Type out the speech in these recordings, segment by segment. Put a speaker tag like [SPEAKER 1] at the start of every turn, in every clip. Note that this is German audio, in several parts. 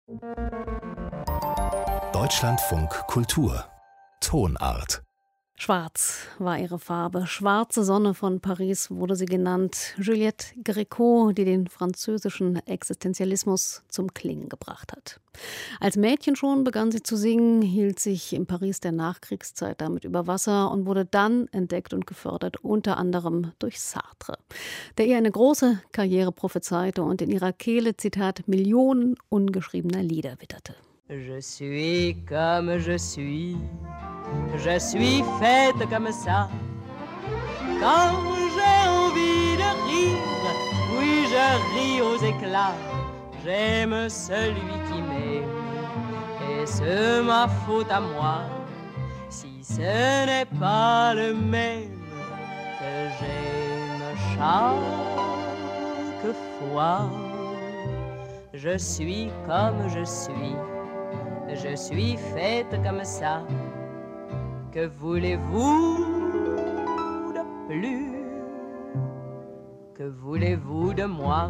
[SPEAKER 1] Deutschlandfunk Kultur Tonart.
[SPEAKER 2] Schwarz war ihre Farbe. Schwarze Sonne von Paris wurde sie genannt. Juliette Gréco, die den französischen Existenzialismus zum Klingen gebracht hat. Als Mädchen schon begann sie zu singen, hielt sich im Paris der Nachkriegszeit damit über Wasser und wurde dann entdeckt und gefördert, unter anderem durch Sartre, der ihr eine große Karriere prophezeite und in ihrer Kehle, Zitat, Millionen ungeschriebener Lieder witterte.
[SPEAKER 3] Je suis comme je suis faite comme ça. Quand j'ai envie de rire, oui, je ris aux éclats. J'aime celui qui m'aime, et c'est ma faute à moi si ce n'est pas le même que j'aime chaque fois. Je suis comme je suis faite comme ça. Que voulez-vous de plus? Que voulez-vous de moi?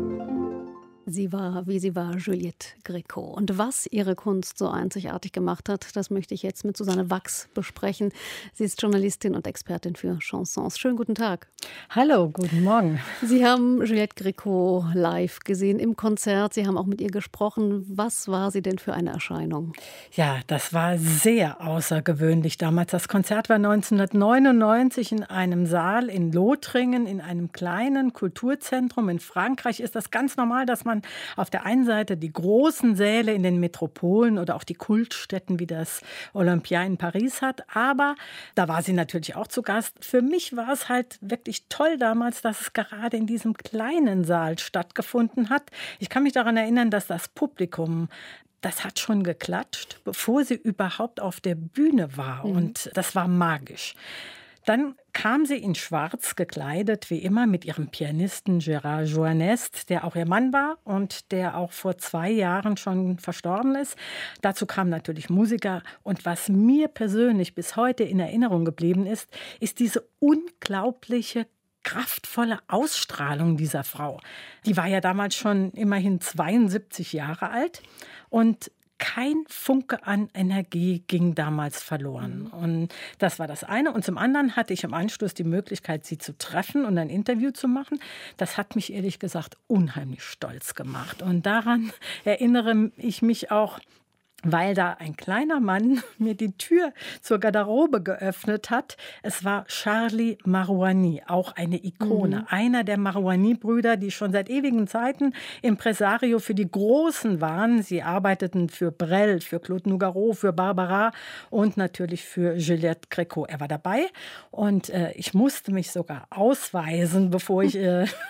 [SPEAKER 2] Sie war, wie sie war, Juliette Gréco. Und was ihre Kunst so einzigartig gemacht hat, das möchte ich jetzt mit Susanne Wachs besprechen. Sie ist Journalistin und Expertin für Chansons. Schönen guten Tag.
[SPEAKER 4] Hallo, guten Morgen.
[SPEAKER 2] Sie haben Juliette Gréco live gesehen im Konzert. Sie haben auch mit ihr gesprochen. Was war sie denn für eine Erscheinung?
[SPEAKER 4] Ja, das war sehr außergewöhnlich damals. Das Konzert war 1999 in einem Saal in Lothringen, in einem kleinen Kulturzentrum in Frankreich. Ist das ganz normal, dass man auf der einen Seite die großen Säle in den Metropolen oder auch die Kultstätten wie das Olympia in Paris hat. Aber da war sie natürlich auch zu Gast. Für mich war es halt wirklich toll damals, dass es gerade in diesem kleinen Saal stattgefunden hat. Ich kann mich daran erinnern, dass das Publikum, das hat schon geklatscht, bevor sie überhaupt auf der Bühne war. Und das war magisch. Dann kam sie in Schwarz gekleidet, wie immer, mit ihrem Pianisten Gérard Joannest, der auch ihr Mann war und der auch vor 2 Jahren schon verstorben ist. Dazu kamen natürlich Musiker. Und was mir persönlich bis heute in Erinnerung geblieben ist, ist diese unglaubliche, kraftvolle Ausstrahlung dieser Frau. Die war ja damals schon immerhin 72 Jahre alt und kein Funke an Energie ging damals verloren. Und das war das eine. Und zum anderen hatte ich im Anschluss die Möglichkeit, sie zu treffen und ein Interview zu machen. Das hat mich ehrlich gesagt unheimlich stolz gemacht. Und daran erinnere ich mich auch, weil da ein kleiner Mann mir die Tür zur Garderobe geöffnet hat. Es war Charlie Marouani, auch eine Ikone. Einer der Marouani-Brüder, die schon seit ewigen Zeiten Impresario für die Großen waren. Sie arbeiteten für Brel, für Claude Nougaro, für Barbara und natürlich für Juliette Gréco. Er war dabei und ich musste mich sogar ausweisen, bevor ich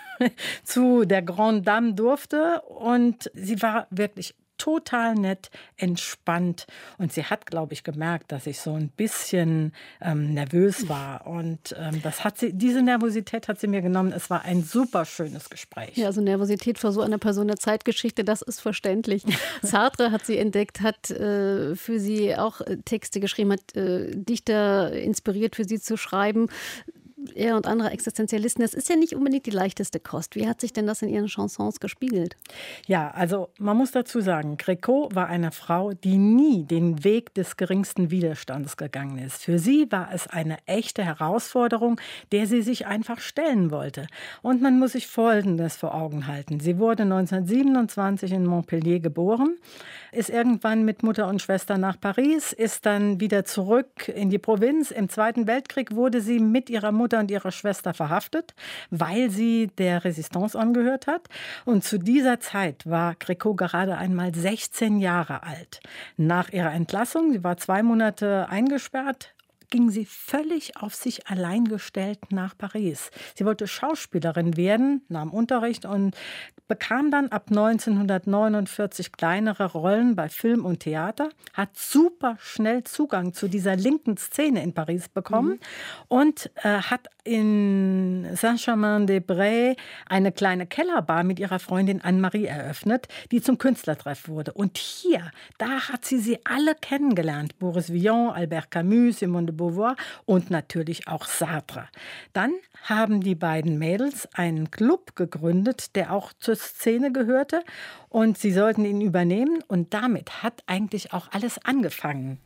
[SPEAKER 4] zu der Grande Dame durfte. Und sie war wirklich total nett, entspannt. Und sie hat, glaube ich, gemerkt, dass ich so ein bisschen nervös war. Und diese Nervosität hat sie mir genommen. Es war ein super schönes Gespräch.
[SPEAKER 2] Ja, also Nervosität vor so einer Person der Zeitgeschichte, das ist verständlich. Sartre hat sie entdeckt, hat für sie auch Texte geschrieben, hat Dichter inspiriert, für sie zu schreiben. Er und andere Existenzialisten, das ist ja nicht unbedingt die leichteste Kost. Wie hat sich denn das in Ihren Chansons gespiegelt?
[SPEAKER 4] Ja, also man muss dazu sagen, Gréco war eine Frau, die nie den Weg des geringsten Widerstands gegangen ist. Für sie war es eine echte Herausforderung, der sie sich einfach stellen wollte. Und man muss sich Folgendes vor Augen halten. Sie wurde 1927 in Montpellier geboren, ist irgendwann mit Mutter und Schwester nach Paris, ist dann wieder zurück in die Provinz. Im Zweiten Weltkrieg wurde sie mit ihrer Mutter und ihrer Schwester verhaftet, weil sie der Resistance angehört hat. Und zu dieser Zeit war Gréco gerade einmal 16 Jahre alt. Nach ihrer Entlassung, sie war 2 Monate eingesperrt, ging sie völlig auf sich allein gestellt nach Paris. Sie wollte Schauspielerin werden, nahm Unterricht und bekam dann ab 1949 kleinere Rollen bei Film und Theater, hat super schnell Zugang zu dieser linken Szene in Paris bekommen und hat in Saint-Germain-des-Prés eine kleine Kellerbar mit ihrer Freundin Anne-Marie eröffnet, die zum Künstlertreff wurde. Und hier, da hat sie alle kennengelernt. Boris Vian, Albert Camus, Simone de Beauvoir und natürlich auch Sartre. Dann haben die beiden Mädels einen Club gegründet, der auch zur Szene gehörte und sie sollten ihn übernehmen und damit hat eigentlich auch alles angefangen.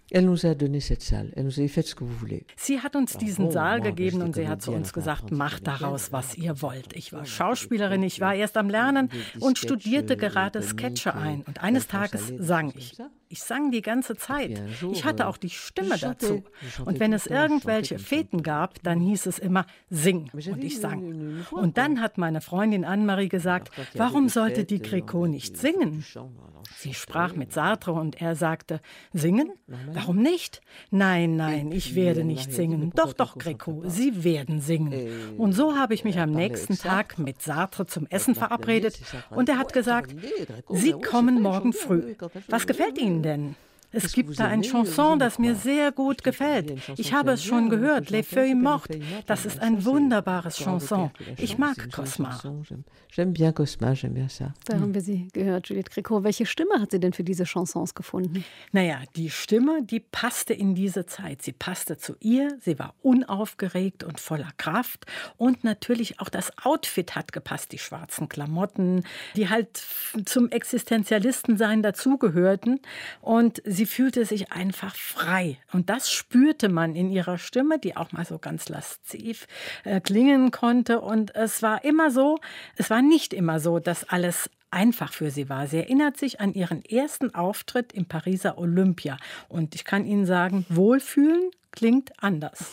[SPEAKER 4] Sie hat uns diesen Saal gegeben und sie hat zu uns gesagt, macht daraus, was ihr wollt. Ich war Schauspielerin, ich war erst am Lernen und studierte gerade Sketche ein. Und eines Tages sang ich. Ich sang die ganze Zeit. Ich hatte auch die Stimme dazu. Und wenn es irgendwelche Feten gab, dann hieß es immer, sing. Und ich sang. Und dann hat meine Freundin Anne-Marie gesagt, warum sollte die Gréco nicht singen? Sie sprach mit Sartre und er sagte, singen? Warum nicht? Nein, ich werde nicht singen. Doch, Gréco, Sie werden singen. Und so habe ich mich am nächsten Tag mit Sartre zum Essen verabredet und er hat gesagt, Sie kommen morgen früh. Was gefällt Ihnen denn? Es gibt da ein Chanson, das mir sehr gut gefällt. Ich habe es schon gehört, Les Feuilles Mortes. Das ist ein wunderbares Chanson. Ich mag Cosma.
[SPEAKER 2] Da haben wir sie gehört, Juliette Gréco. Welche Stimme hat sie denn für diese Chansons gefunden?
[SPEAKER 4] Naja, die Stimme, die passte in diese Zeit. Sie passte zu ihr, sie war unaufgeregt und voller Kraft. Und natürlich auch das Outfit hat gepasst, die schwarzen Klamotten, die halt zum Existenzialistensein dazugehörten. Und sie fühlte sich einfach frei. Und das spürte man in ihrer Stimme, die auch mal so ganz lasziv klingen konnte. Und es war nicht immer so, dass alles einfach für sie war. Sie erinnert sich an ihren ersten Auftritt im Pariser Olympia. Und ich kann Ihnen sagen, Wohlfühlen klingt anders.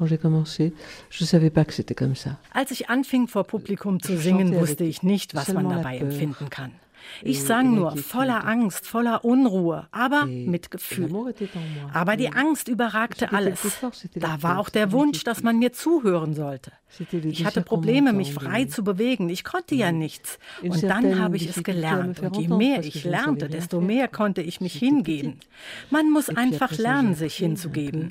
[SPEAKER 4] Als ich anfing, vor Publikum zu singen, wusste ich nicht, was man dabei empfinden kann. Ich sang nur voller Angst, voller Unruhe, aber mit Gefühl. Aber die Angst überragte alles. Da war auch der Wunsch, dass man mir zuhören sollte. Ich hatte Probleme, mich frei zu bewegen. Ich konnte ja nichts. Und dann habe ich es gelernt. Und je mehr ich lernte, desto mehr konnte ich mich hingeben. Man muss einfach lernen, sich hinzugeben.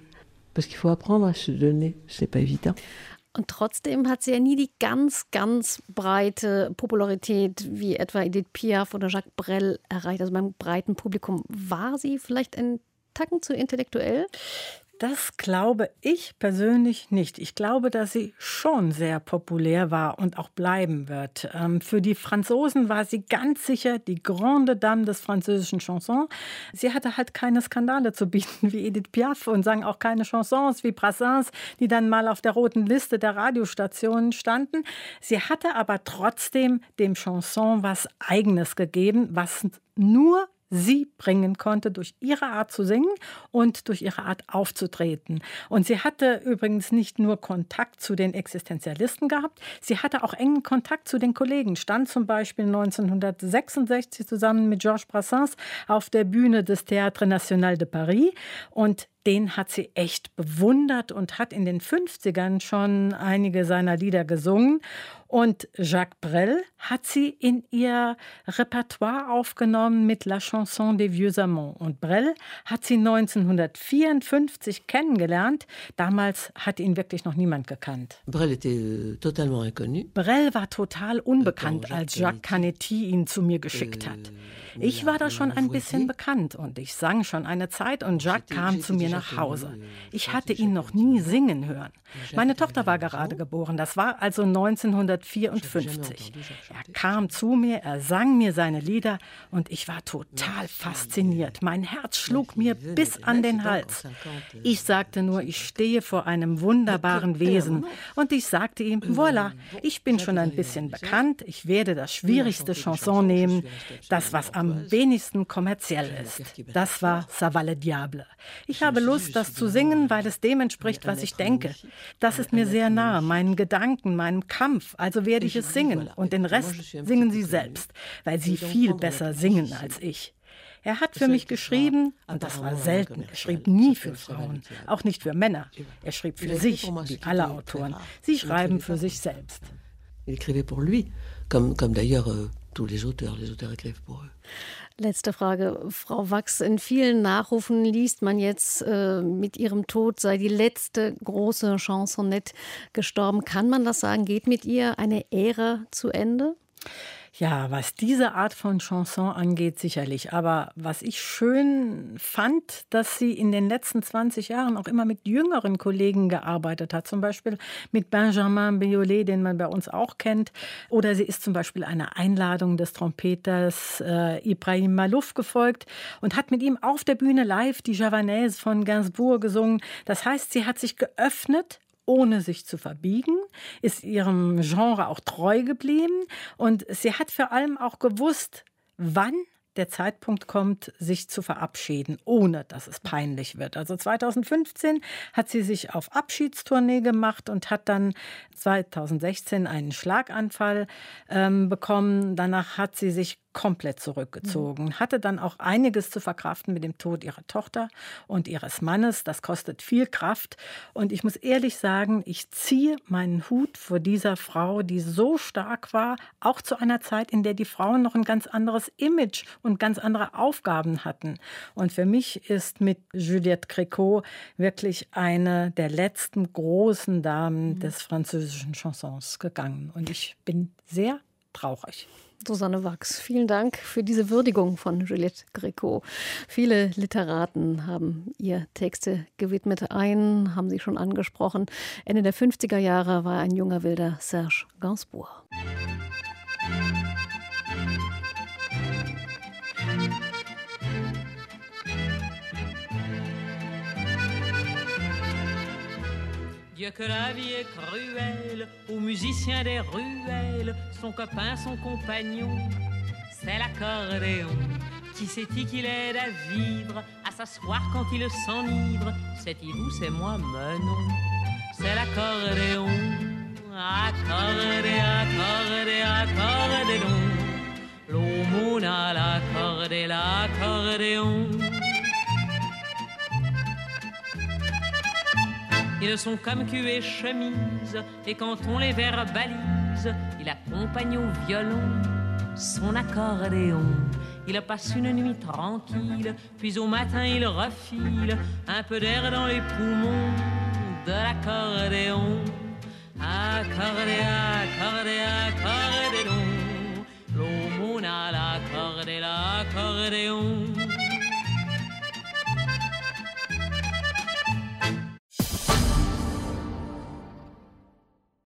[SPEAKER 2] Und trotzdem hat sie ja nie die ganz breite Popularität wie etwa Edith Piaf oder Jacques Brel erreicht. Also beim breiten Publikum. War sie vielleicht ein Tacken zu intellektuell?
[SPEAKER 4] Das glaube ich persönlich nicht. Ich glaube, dass sie schon sehr populär war und auch bleiben wird. Für die Franzosen war sie ganz sicher die Grande Dame des französischen Chansons. Sie hatte halt keine Skandale zu bieten wie Edith Piaf und sang auch keine Chansons wie Brassens, die dann mal auf der roten Liste der Radiostationen standen. Sie hatte aber trotzdem dem Chanson was Eigenes gegeben, was nur sie bringen konnte durch ihre Art zu singen und durch ihre Art aufzutreten. Und sie hatte übrigens nicht nur Kontakt zu den Existenzialisten gehabt, sie hatte auch engen Kontakt zu den Kollegen, stand zum Beispiel 1966 zusammen mit Georges Brassens auf der Bühne des Théâtre National de Paris und den hat sie echt bewundert und hat in den 50ern schon einige seiner Lieder gesungen. Und Jacques Brel hat sie in ihr Repertoire aufgenommen mit La Chanson des Vieux Amants. Und Brel hat sie 1954 kennengelernt. Damals hat ihn wirklich noch niemand gekannt.
[SPEAKER 5] Brel
[SPEAKER 4] war total unbekannt, als Jacques Canetti ihn zu mir geschickt hat. Ich war da schon ein bisschen bekannt und ich sang schon eine Zeit und Jacques kam zu mir nach Hause. Ich hatte ihn noch nie singen hören. Meine Tochter war gerade geboren, das war also 1954. Er kam zu mir, er sang mir seine Lieder und ich war total fasziniert. Mein Herz schlug mir bis an den Hals. Ich sagte nur, ich stehe vor einem wunderbaren Wesen und ich sagte ihm, voilà, ich bin schon ein bisschen bekannt, ich werde das schwierigste Chanson nehmen, das, was am wenigsten kommerziell ist. Das war Ça va le diable. Ich habe Lust, das zu singen, weil es dem entspricht, was ich denke. Das ist mir sehr nahe, meinen Gedanken, meinem Kampf. Also werde ich es singen. Und den Rest singen Sie selbst, weil Sie viel besser singen als ich. Er hat für mich geschrieben, und das war selten. Er schrieb nie für Frauen, auch nicht für Männer. Er schrieb für sich, wie alle Autoren. Sie schreiben für sich selbst.
[SPEAKER 5] Il écrivait pour lui, comme d'ailleurs tous les auteurs écrivent pour eux.
[SPEAKER 2] Letzte Frage, Frau Wachs. In vielen Nachrufen liest man jetzt, mit ihrem Tod sei die letzte große Chansonette gestorben. Kann man das sagen? Geht mit ihr eine Ära zu Ende?
[SPEAKER 4] Ja, was diese Art von Chanson angeht, sicherlich. Aber was ich schön fand, dass sie in den letzten 20 Jahren auch immer mit jüngeren Kollegen gearbeitet hat. Zum Beispiel mit Benjamin Biolay, den man bei uns auch kennt. Oder sie ist zum Beispiel einer Einladung des Trompeters Ibrahim Malouf gefolgt und hat mit ihm auf der Bühne live die Javanaise von Gainsbourg gesungen. Das heißt, sie hat sich geöffnet, ohne sich zu verbiegen, ist ihrem Genre auch treu geblieben und sie hat vor allem auch gewusst, wann der Zeitpunkt kommt, sich zu verabschieden, ohne dass es peinlich wird. Also 2015 hat sie sich auf Abschiedstournee gemacht und hat dann 2016 einen Schlaganfall bekommen. Danach hat sie sich komplett zurückgezogen, hatte dann auch einiges zu verkraften mit dem Tod ihrer Tochter und ihres Mannes. Das kostet viel Kraft. Und ich muss ehrlich sagen, ich ziehe meinen Hut vor dieser Frau, die so stark war, auch zu einer Zeit, in der die Frauen noch ein ganz anderes Image und ganz andere Aufgaben hatten. Und für mich ist mit Juliette Gréco wirklich eine der letzten großen Damen des französischen Chansons gegangen. Und ich bin sehr traurig.
[SPEAKER 2] Susanne Wachs, vielen Dank für diese Würdigung von Juliette Gréco. Viele Literaten haben ihr Texte gewidmet. Einen haben Sie schon angesprochen. Ende der 50er Jahre war ein junger Wilder Serge Gainsbourg.
[SPEAKER 3] Dieu que la vie est cruelle, aux musiciens des ruelles, son copain, son compagnon, c'est l'accordéon. Qui c'est-il qui l'aide à vivre, à s'asseoir quand il s'enivre? C'est-il vous, c'est moi, mais non, c'est l'accordéon. Accordé, accordé, accordéon, l'aumône à l'accordé, l'accordéon. Ils sont comme cul et chemise, et quand on les verbalise, il accompagne au violon son accordéon. Il passe une nuit tranquille, puis au matin il refile un peu d'air dans les poumons de l'accordéon. Accordé, accordé, accordéon, l'aumône à l'accordé, l'accordéon.